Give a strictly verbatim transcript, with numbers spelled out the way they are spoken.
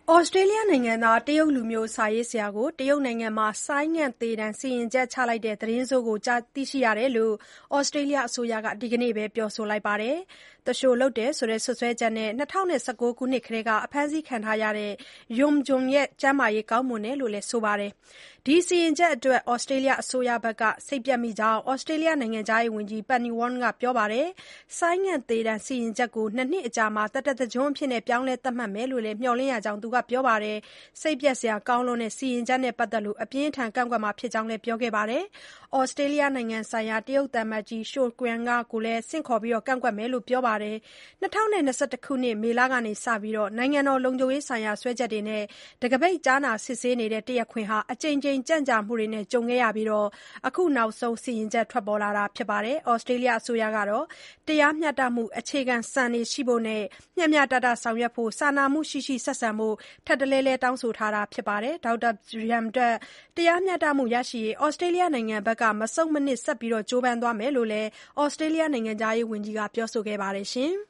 ဩစတြေးလျနိုင်ငံသားတရုတ်လူမျိုးစာရေးဆရာကိုတရုတ်နိုင်ငံမှာဆိုင်းငံ့သေဒဏ်စီရင်ချက်ချလိုက်တဲ့သတင်းဆိုးကိုသိရှိရတယ်လို့ ဩစတြေးလျအစိုးရကဒီကနေ့ပဲပြောဆိုလိုက်ပါတယ်။ သူလျှိုလုပ်တယ်ဆိုတဲ့စွပ်စွဲချက်နဲ့ ၂၀၁၉ ခုနှစ်ကတည်းက ဖမ်းဆီးခံထားရတဲ့ Yum Jung ရဲ့ ကျန်းမာရေးကောင်းမွန်တယ်လို့လည်းဆိုပါတယ်။ ဒီစီရင်ချက်အတွက် ဩစတြေးလျအစိုးရကစိတ်ပျက်မိကြောင်း ဩစတြေးလျနိုင်ငံခြားရေးဝန်ကြီး Penny Wong ကပြောပါတယ်။ ဆိုင်းငံ့သေဒဏ်စီရင်ချက်ကို ၂ နှစ်အကြာမှာ သက်တသက်တကျွန်းအဖြစ်ပြောင်းလဲသတ်မှတ်မယ်လို့မျှော်လင့်ရကြောင်းသူကပြောပါတယ်။ စိတ်ပျက်စရာကောင်းတဲ့စီရင်ချက်နဲ့ပတ်သက်လို့ အပြင်းအထန်ကန့်ကွက်မှာဖြစ်ကြောင်းလည်းပြောခဲ့ပါတယ်။ ဩစတြေးလျနိုင်ငံဆိုင်ရာတရုတ်သံအမတ်ကြီး Zhou Guangya ကိုလည်းဆင့်ခေါ်ကန့်ကွက်မယ်လို့ပြောပါတယ်။ ၂၀၂၁ ခုနှစ် မေလကစပြီး နိုင်ငံတော်လုံခြုံရေးဆိုင်ရာစွဲချက်တွေနဲ့ တံခါးပိတ်ကြားနာစစ်ဆေးနေတဲ့ တရားခွင်ဟာ အကြိမ်ကြိမ်ကြန့်ကြာမှုတွေနဲ့ကြုံခဲ့ရပြီး အခုနောက်ဆုံးစီရင်ချက်ထွက်ပေါ်လာတာဖြစ်ပါတယ်။ ဩစတြေးလျအစိုးရကတော့ တရားမျှတမှုအခြေခံစံတွေရှိဖို့နဲ့ မျှမျှတတဆောင်ရွက်ဖို့ စာနာမှုရှိရှိဆက်ဆံဖို့ ထပ်တလဲလဲတောင်းဆိုထားတာဖြစ်ပါတယ်။ Dr Yum အတွက် တရားမျှတမှုရရှိရေး ဩစတြေးလျနိုင်ငံဘက်က မဆုတ်မနစ်ဆက်လက်ကြိုးပမ်းသွားမယ်လို့လည်း ဩစတြေးလျနိုင်ငံခြားရေးဝန်ကြီးကပြောဆိုခဲ့ပါတယ်။